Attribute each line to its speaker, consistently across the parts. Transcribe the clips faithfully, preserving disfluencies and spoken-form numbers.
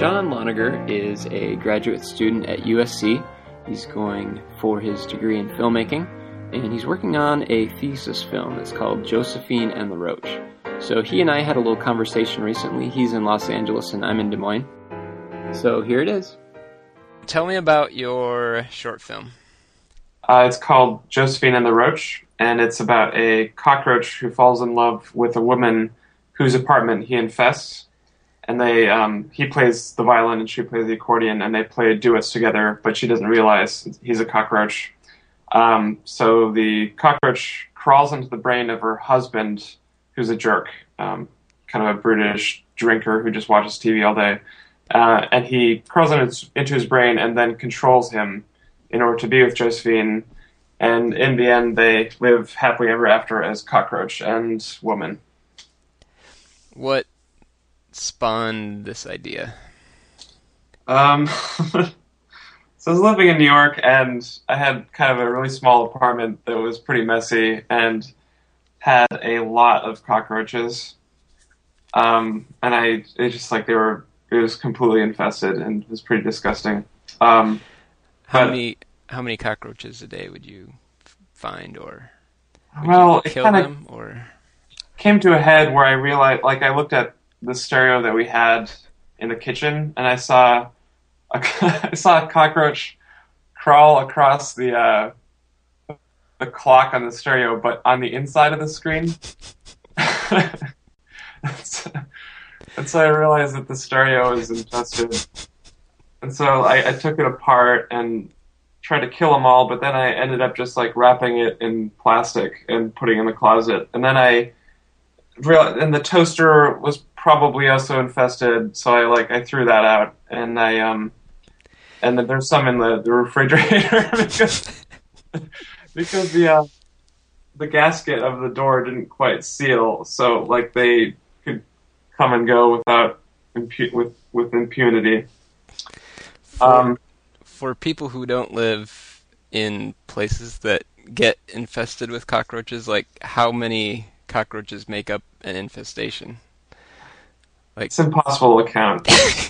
Speaker 1: John Lonerger is a graduate student at U S C. He's going for his degree in filmmaking, and he's working on a thesis film. It's called Josephine and the Roach. So he and I had a little conversation recently. He's in Los Angeles and I'm in Des Moines. So here it is.
Speaker 2: Tell me about your short film.
Speaker 3: Uh, it's called Josephine and the Roach, and it's about a cockroach who falls in love with a woman whose apartment he infests. And they, um, he plays the violin and she plays the accordion, and they play duets together, but she doesn't realize he's a cockroach. Um, so the cockroach crawls into the brain of her husband, who's a jerk, um, kind of a brutish drinker who just watches T V all day. Uh, and he crawls into his, into his brain and then controls him in order to be with Josephine. And in the end, they live happily ever after as cockroach and woman.
Speaker 2: What spawned this idea?
Speaker 3: Um, so I was living in New York, and I had kind of a really small apartment that was pretty messy and had a lot of cockroaches. Um, and I, it just like they were, it was completely infested and it was pretty disgusting. Um,
Speaker 2: How
Speaker 3: but,
Speaker 2: many how many cockroaches a day would you f- find, or would
Speaker 3: well,
Speaker 2: you kill
Speaker 3: it kinda
Speaker 2: them, or
Speaker 3: came to a head where I realized, like, I looked at the stereo that we had in the kitchen, and I saw a, I saw a cockroach crawl across the uh, the clock on the stereo, but on the inside of the screen. And so I realized that the stereo is infested. And so I, I took it apart and tried to kill them all, but then I ended up just like wrapping it in plastic and putting it in the closet. And then I realized, and the toaster was probably also infested, so I like I threw that out. And I um, and then there's some in the, the refrigerator because because the uh, the gasket of the door didn't quite seal, so like they could come and go without impu- with with impunity.
Speaker 2: for,
Speaker 3: Um,
Speaker 2: for people who don't live in places that get infested with cockroaches, like how many cockroaches make up an infestation? Like
Speaker 3: it's impossible to count.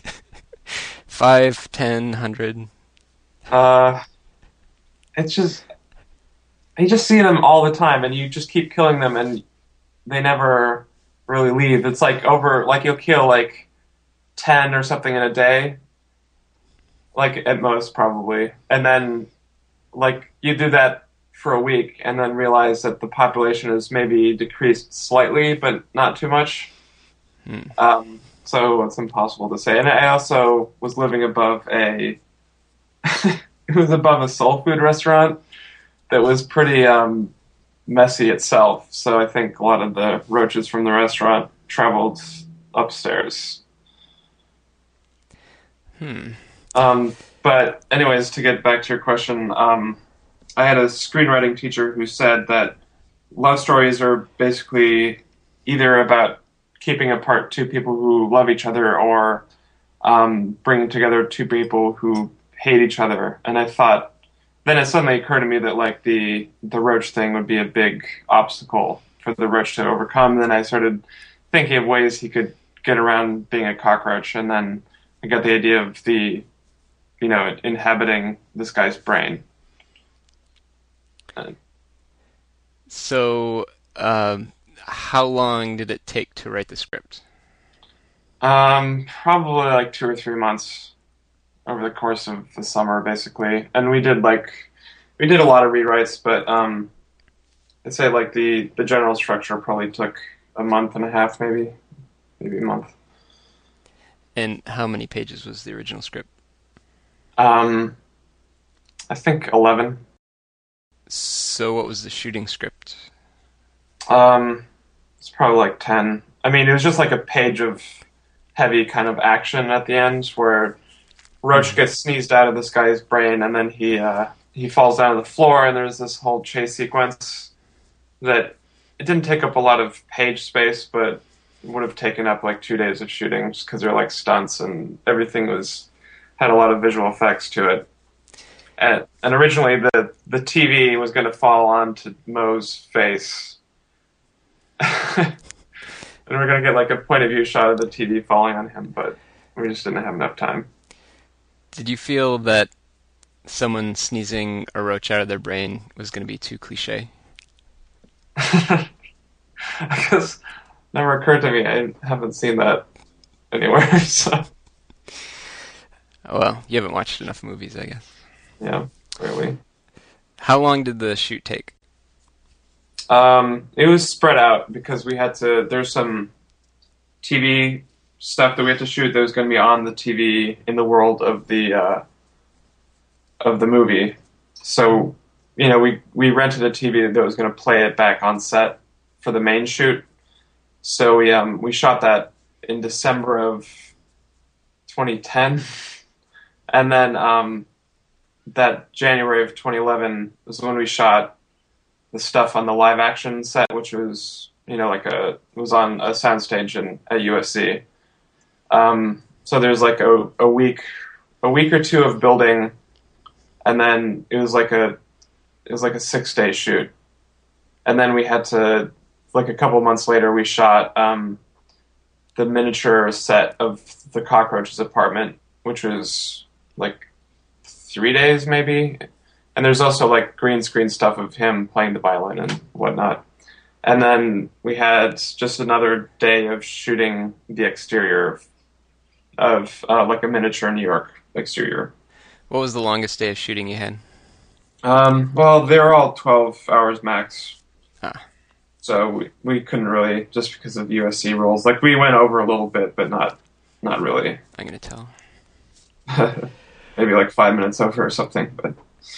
Speaker 2: five, ten, hundred.
Speaker 3: Uh, it's just you just see them all the time, and you just keep killing them, and they never really leave. It's like over, like you'll kill like ten or something in a day, like at most probably, and then like you do that for a week, and then realize that the population has maybe decreased slightly, but not too much.
Speaker 2: Hmm.
Speaker 3: Um, so it's impossible to say. And I also was living above a, it was above a soul food restaurant that was pretty um, messy itself. So I think a lot of the roaches from the restaurant traveled upstairs.
Speaker 2: Hmm.
Speaker 3: Um, but anyways, to get back to your question, um, I had a screenwriting teacher who said that love stories are basically either about keeping apart two people who love each other or um, bringing together two people who hate each other. And I thought, then it suddenly occurred to me that like the the roach thing would be a big obstacle for the roach to overcome. And then I started thinking of ways he could get around being a cockroach, and then I got the idea of the, you know, inhabiting this guy's brain. Uh,
Speaker 2: So, um, how long did it take to write the script?
Speaker 3: Um, probably like two or three months over the course of the summer, basically. And we did like, we did a lot of rewrites, but um, I'd say like the, the general structure probably took a month and a half, maybe, maybe a month.
Speaker 2: And how many pages was the original script?
Speaker 3: Um, I think eleven.
Speaker 2: So what was the shooting script?
Speaker 3: Um, it's probably like ten. I mean, it was just like a page of heavy kind of action at the end where Roach gets sneezed out of this guy's brain, and then he uh, he falls down to the floor, and there's this whole chase sequence that it didn't take up a lot of page space, but it would have taken up like two days of shooting just because they're like stunts and everything was had a lot of visual effects to it. And, and originally the, the T V was going to fall onto Moe's face. And we're going to get like a point of view shot of the T V falling on him, but we just didn't have enough time.
Speaker 2: Did you feel that someone sneezing a roach out of their brain was going to be too cliche?
Speaker 3: I guess never occurred to me. I haven't seen that anywhere. So
Speaker 2: Oh, well, you haven't watched enough movies, I guess.
Speaker 3: yeah, clearly.
Speaker 2: How long did the shoot take?
Speaker 3: Um, it was spread out because we had to. There's some T V stuff that we had to shoot that was going to be on the T V in the world of the uh, of the movie. So, you know, we we rented a T V that was going to play it back on set for the main shoot. So we um we shot that in December of twenty ten, and then um that January of twenty eleven was when we shot the stuff on the live action set, which was, you know, like a, it was on a soundstage in at U S C. Um, so there's like a, a week, a week or two of building, and then it was like a, it was like a six day shoot. And then we had to, like a couple months later, we shot, um, the miniature set of the cockroach's apartment, which was like three days maybe. And there's also like green screen stuff of him playing the violin and whatnot. And then we had just another day of shooting the exterior of uh, like a miniature New York exterior.
Speaker 2: What was the longest day of shooting you had?
Speaker 3: Um, well, they were all twelve hours max.
Speaker 2: Ah.
Speaker 3: So we, we couldn't really, just because of U S C rules. Like we went over a little bit, but not not really.
Speaker 2: I'm going to tell.
Speaker 3: Maybe like five minutes over or something. But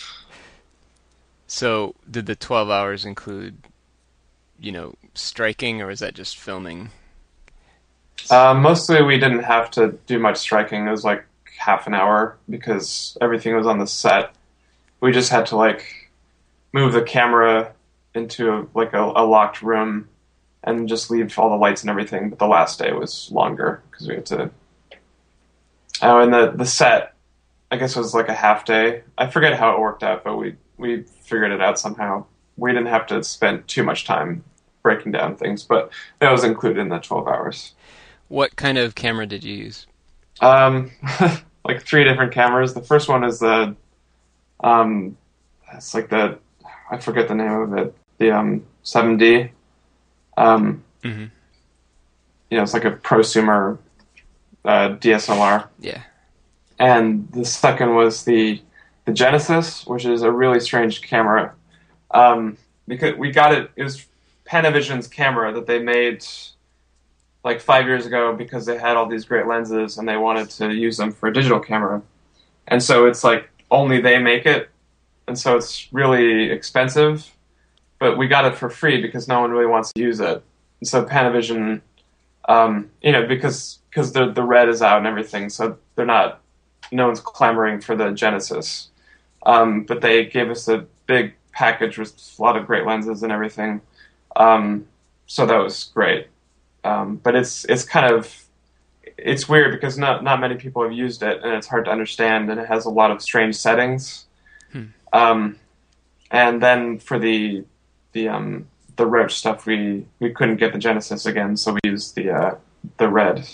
Speaker 2: So, did the twelve hours include, you know, striking, or is that just filming?
Speaker 3: Uh, mostly we didn't have to do much striking. It was like half an hour because everything was on the set. We just had to like move the camera into like a, a locked room and just leave all the lights and everything. But the last day was longer because we had to. Oh, and the the set, I guess, was like a half day. I forget how it worked out, but we we figured it out somehow. We didn't have to spend too much time breaking down things, but that was included in the twelve hours.
Speaker 2: What kind of camera did you use?
Speaker 3: Um, like three different cameras. The first one is the, um, it's like the, I forget the name of it, the um seven D. Um,
Speaker 2: mm-hmm.
Speaker 3: You know, it's like a prosumer uh, D S L R.
Speaker 2: Yeah.
Speaker 3: And the second was the the Genesis, which is a really strange camera. Um, because we got it, it was Panavision's camera that they made like five years ago because they had all these great lenses and they wanted to use them for a digital camera. And so it's like only they make it. And so it's really expensive, but we got it for free because no one really wants to use it. And so Panavision, um, you know, because because the the red is out and everything, so they're not, no one's clamoring for the Genesis. Um, but they gave us a big package with a lot of great lenses and everything. Um, so that was great. Um, but it's it's kind of, it's weird because not not many people have used it and it's hard to understand and it has a lot of strange settings. Hmm. Um, and then for the the um, the Roach stuff, we, we couldn't get the Genesis again, so we used the uh, the red.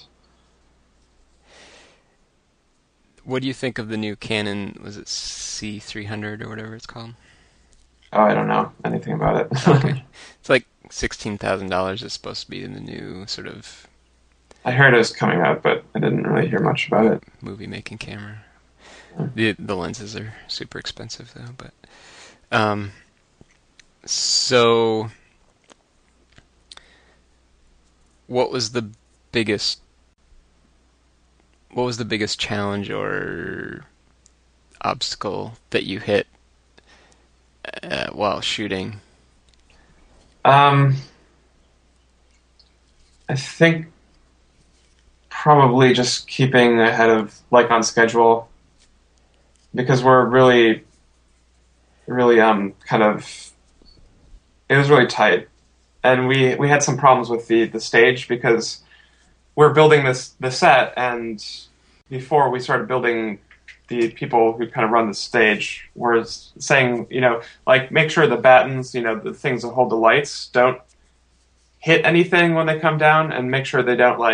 Speaker 2: What do you think of the new Canon, was it C three hundred or whatever it's called?
Speaker 3: Oh, I don't know anything about it.
Speaker 2: Okay. It's like sixteen thousand dollars. It's supposed to be the new sort of...
Speaker 3: I heard it was coming out, but I didn't really hear much about it.
Speaker 2: Movie-making camera. Yeah. The the lenses are super expensive, though. But um, So, what was the biggest... What was the biggest challenge or obstacle that you hit uh, while shooting?
Speaker 3: Um, I think probably just keeping ahead of, like, on schedule, because we're really, really um kind of, it was really tight, and we we had some problems with the the stage because we're building this the set, and before we started building, the people who kind of run the stage were saying, you know, like, make sure the battens, you know, the things that hold the lights, don't hit anything when they come down, and make sure they don't, like,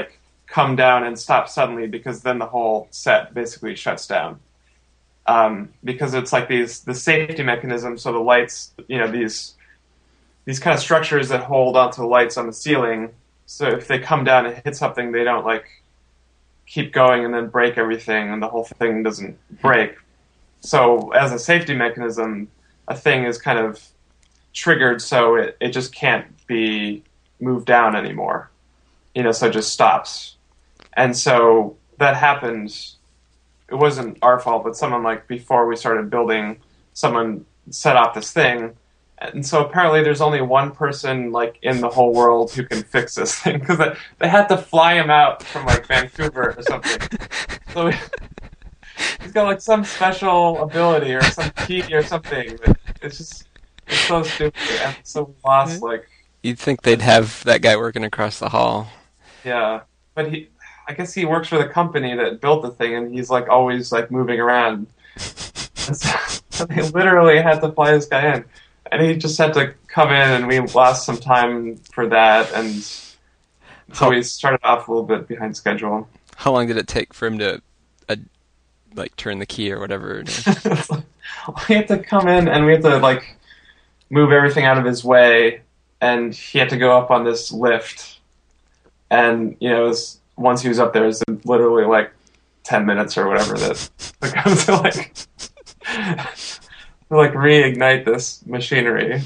Speaker 3: come down and stop suddenly, because then the whole set basically shuts down. Um, because it's like these the safety mechanism, so the lights, you know, these these kind of structures that hold onto the lights on the ceiling. So if they come down and hit something, they don't like keep going and then break everything, and the whole thing doesn't break. So as a safety mechanism, a thing is kind of triggered, so it, it just can't be moved down anymore. You know, so it just stops. And so that happened. It wasn't our fault, but someone, like, before we started building, someone set off this thing. And so apparently there's only one person, like, in the whole world who can fix this thing, because they, they had to fly him out from, like, Vancouver or something. So he's got, like, some special ability or some key or something. But it's just, it's so stupid and so lost, like...
Speaker 2: You'd think they'd have that guy working across the hall.
Speaker 3: Yeah, but he... I guess he works for the company that built the thing, and he's like always like moving around. And so, so they literally had to fly this guy in, and he just had to come in, and we lost some time for that, and so we started off a little bit behind schedule.
Speaker 2: How long did it take for him to, uh, like, turn the key or whatever?
Speaker 3: We had to come in, and we had to like move everything out of his way, and he had to go up on this lift, and you know it was. Once he was up there, it was literally like ten minutes or whatever that it comes to like to like reignite this machinery.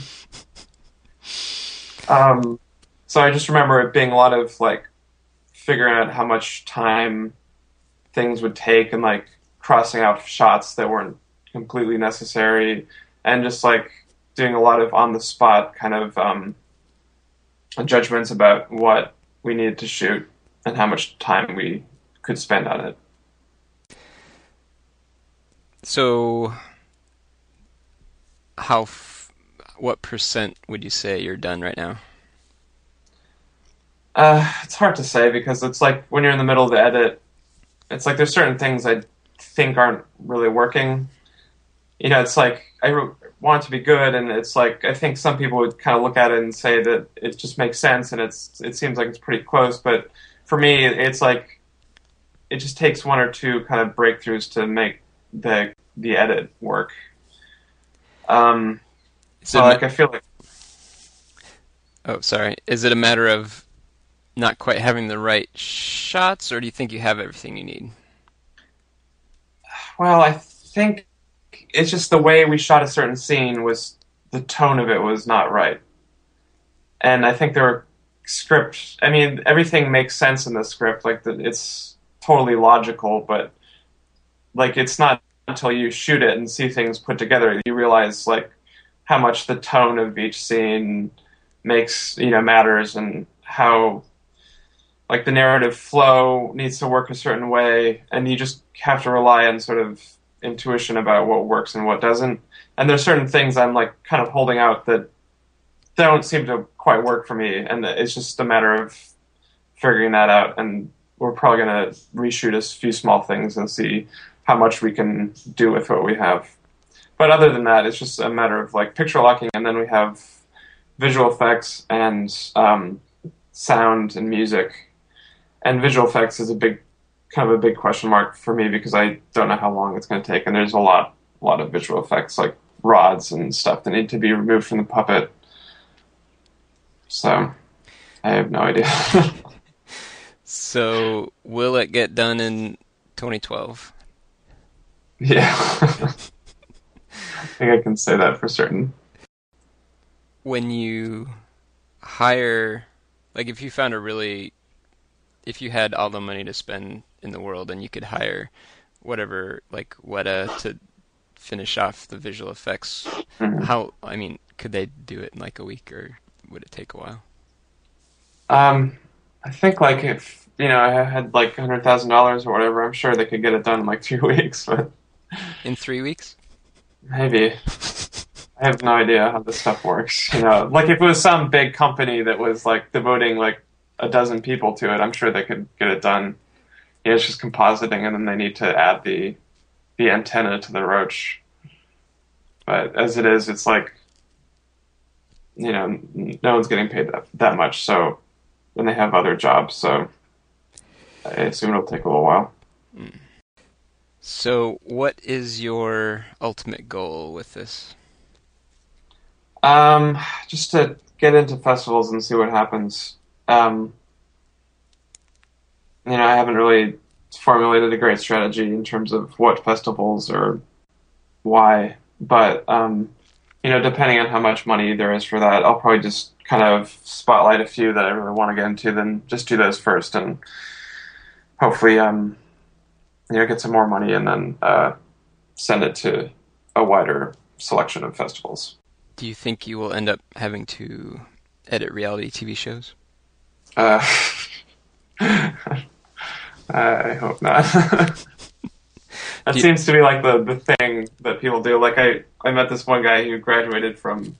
Speaker 3: Um, so I just remember it being a lot of like figuring out how much time things would take and like crossing out shots that weren't completely necessary, and just like doing a lot of on the spot kind of um, judgments about what we needed to shoot and how much time we could spend on it.
Speaker 2: So, how, f- what percent would you say you're done right now?
Speaker 3: Uh, it's hard to say, because it's like when you're in the middle of the edit, it's like there's certain things I think aren't really working. You know, it's like I re- want it to be good, and it's like I think some people would kind of look at it and say that it just makes sense, and it's it seems like it's pretty close, but for me, it's like it just takes one or two kind of breakthroughs to make the the edit work. Um, so, like, I feel like...
Speaker 2: Oh, sorry. Is it a matter of not quite having the right shots, or do you think you have everything you need?
Speaker 3: Well, I think it's just the way we shot a certain scene was... the tone of it was not right. And I think there were script, I mean, everything makes sense in the script, like the, it's totally logical, but like it's not until you shoot it and see things put together you realize like how much the tone of each scene makes, you know, matters, and how like the narrative flow needs to work a certain way, and you just have to rely on sort of intuition about what works and what doesn't. And there's certain things I'm like kind of holding out that don't seem to quite work for me, and it's just a matter of figuring that out, and we're probably going to reshoot a few small things and see how much we can do with what we have. But other than that, it's just a matter of like picture locking, and then we have visual effects and um, sound and music. And visual effects is a big, kind of a big question mark for me, because I don't know how long it's going to take, and there's a lot, a lot of visual effects like rods and stuff that need to be removed from the puppet. So, I have no idea.
Speaker 2: So, will it get done in twenty twelve?
Speaker 3: Yeah. I think I can say that for certain.
Speaker 2: When you hire, like if you found a really, if you had all the money to spend in the world and you could hire whatever, like Weta to finish off the visual effects, mm-hmm. how, I mean, could they do it in like a week, or would it take a while?
Speaker 3: Um, I think like if, you know, I had like one hundred thousand dollars or whatever, I'm sure they could get it done in like two weeks. But
Speaker 2: in three weeks?
Speaker 3: Maybe. I have no idea how this stuff works. You know, like if it was some big company that was like devoting like a dozen people to it, I'm sure they could get it done. You know, it's just compositing, and then they need to add the the antenna to the roach. But as it is, it's like, you know, no one's getting paid that, that much, so then they have other jobs, so I assume it'll take a little while.
Speaker 2: So, what is your ultimate goal with this?
Speaker 3: Um, just to get into festivals and see what happens. Um, you know, I haven't really formulated a great strategy in terms of what festivals or why, but um, you know, depending on how much money there is for that, I'll probably just kind of spotlight a few that I really want to get into, then just do those first, and hopefully, um, you know, get some more money, and then uh, send it to a wider selection of festivals.
Speaker 2: Do you think you will end up having to edit reality T V shows?
Speaker 3: Uh, I hope not. That
Speaker 2: you...
Speaker 3: seems to be like the, the thing that people do. Like I, I met this one guy who graduated from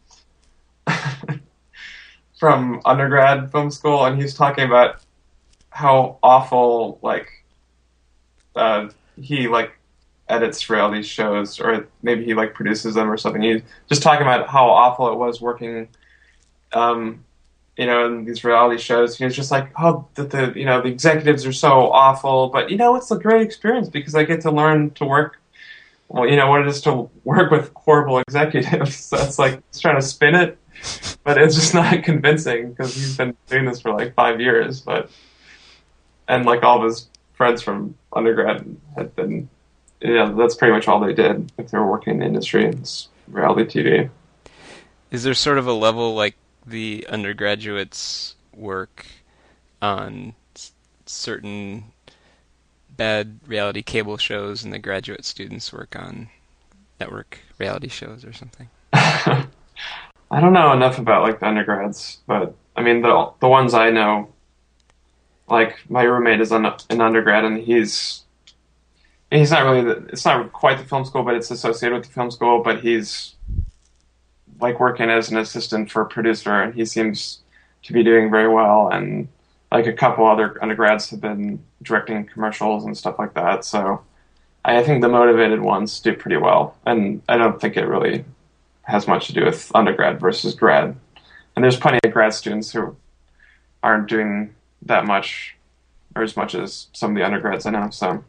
Speaker 3: from undergrad film school, and he was talking about how awful like uh, he like edits reality shows, or maybe he like produces them or something. He just talking about how awful it was working, um, you know, in these reality shows. He was just like, oh, that the you know the executives are so awful, but you know it's a great experience because I get to learn to work. Well, you know what it is to work with horrible executives. So it's like he's trying to spin it, but it's just not convincing because he's been doing this for like five years. But and like all of his friends from undergrad had been. Yeah, that's pretty much all they did if they were working in the industry. It's reality T V.
Speaker 2: Is there sort of a level like the undergraduates work on s- certain bad reality cable shows and the graduate students work on network reality shows or something?
Speaker 3: I don't know enough about like the undergrads, but I mean the the ones I know, like my roommate is an, an undergrad and he's he's not really the, it's not quite the film school, but it's associated with the film school, but he's like working as an assistant for a producer, and he seems to be doing very well. And like a couple other undergrads have been directing commercials and stuff like that. So I think the motivated ones do pretty well. And I don't think it really has much to do with undergrad versus grad. And there's plenty of grad students who aren't doing that much or as much as some of the undergrads I know. So,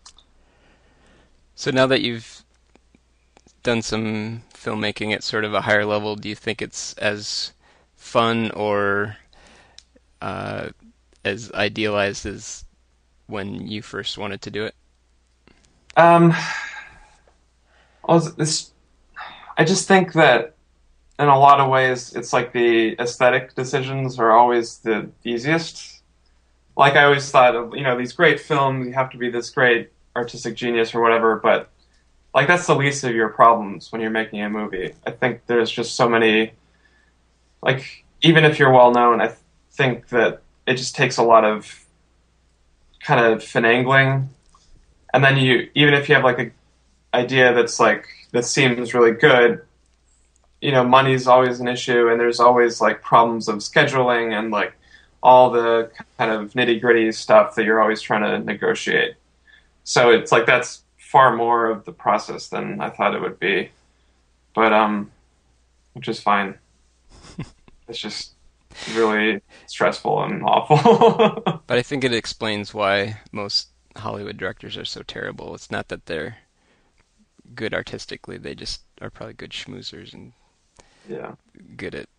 Speaker 2: so now that you've done some filmmaking at sort of a higher level, do you think it's as fun or uh, as idealized as when you first wanted to do it?
Speaker 3: Um, well, this, I just think that in a lot of ways, it's like the aesthetic decisions are always the easiest. Like I always thought of, you know, these great films, you have to be this great artistic genius or whatever, but like that's the least of your problems when you're making a movie. I think there's just so many, like even if you're well known, I th- think that it just takes a lot of kind of finagling. And then you, even if you have like an idea that's like, that seems really good, you know, money's always an issue, and there's always like problems of scheduling and like all the kind of nitty gritty stuff that you're always trying to negotiate. So it's like that's far more of the process than I thought it would be, but um, which is fine. It's just really stressful and awful.
Speaker 2: But I think it explains why most Hollywood directors are so terrible. It's not that they're good artistically; they just are probably good schmoozers and
Speaker 3: yeah,
Speaker 2: good at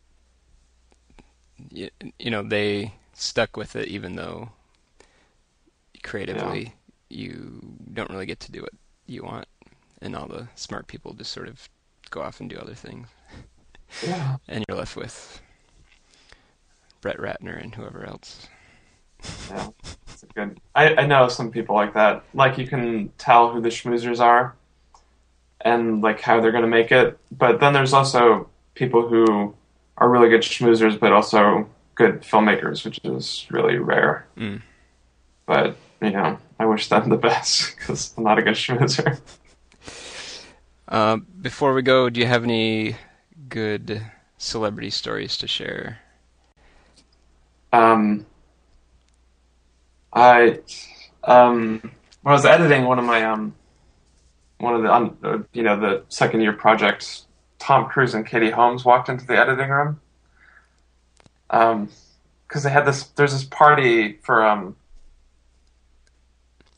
Speaker 2: you, you know they stuck with it even though creatively. Yeah. You don't really get to do what you want, and all the smart people just sort of go off and do other things.
Speaker 3: Yeah.
Speaker 2: And you're left with Brett Ratner and whoever else.
Speaker 3: Yeah, that's a good. I, I know some people like that. Like you can tell who the schmoozers are, and like how they're going to make it. But then there's also people who are really good schmoozers, but also good filmmakers, which is really rare.
Speaker 2: Mm.
Speaker 3: But you know, I wish them the best because I'm not a good schmoozer.
Speaker 2: Uh, before we go, do you have any good celebrity stories to share?
Speaker 3: Um, I um, when I was editing one of my um, one of the um, uh, you know the second year projects, Tom Cruise and Katie Holmes walked into the editing room. Um, because they had this. There's this party for um.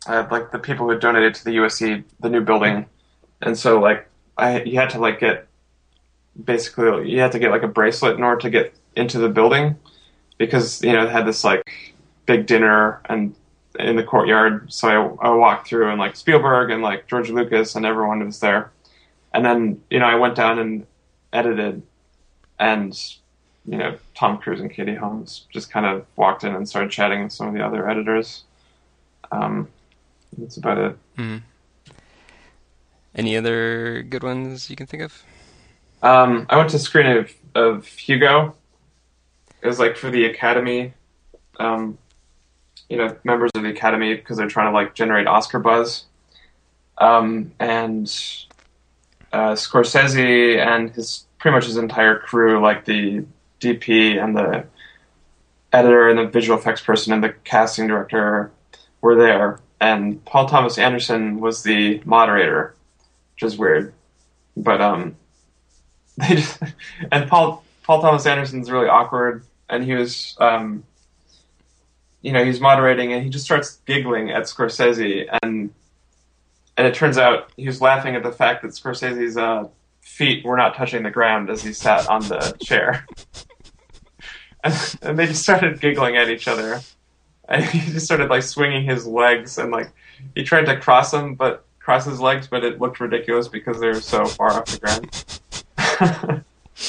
Speaker 3: uh, like the people who donated to the U S C the new building, and so like I you had to like get basically you had to get like a bracelet in order to get into the building because you know it had this like big dinner and in the courtyard. So I, I walked through and like Spielberg and like George Lucas and everyone was there, and then you know I went down and edited, and you know Tom Cruise and Katie Holmes just kind of walked in and started chatting with some of the other editors. Um, that's about it.
Speaker 2: Mm-hmm. Any other good ones you can think of?
Speaker 3: Um, I went to screening of, of Hugo. It was like for the Academy, um, you know, members of the Academy because they're trying to like generate Oscar buzz. Um, and uh, Scorsese and his pretty much his entire crew, like the D P and the editor and the visual effects person and the casting director, were there. And Paul Thomas Anderson was the moderator, which is weird, but um, they just, and Paul Paul Thomas Anderson's really awkward, and he was um, you know, he's moderating and he just starts giggling at Scorsese, and and it turns out he was laughing at the fact that Scorsese's uh, feet were not touching the ground as he sat on the chair, and, and they just started giggling at each other. And he just started like swinging his legs, and like he tried to cross them, but cross his legs, but it looked ridiculous because they were so far off the ground.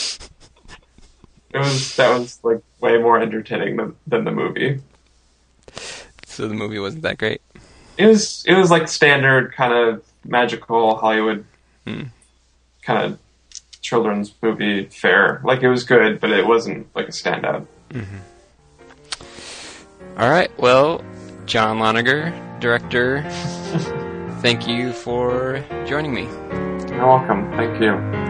Speaker 3: It was that was like way more entertaining than, than the movie.
Speaker 2: So the movie wasn't that great.
Speaker 3: It was it was like standard kind of magical Hollywood
Speaker 2: hmm.
Speaker 3: kind of children's movie fare. Like it was good, but it wasn't like a standout.
Speaker 2: Mm-hmm. All right, well, John Lonergan, director, thank you for joining me.
Speaker 3: You're welcome. Thank you.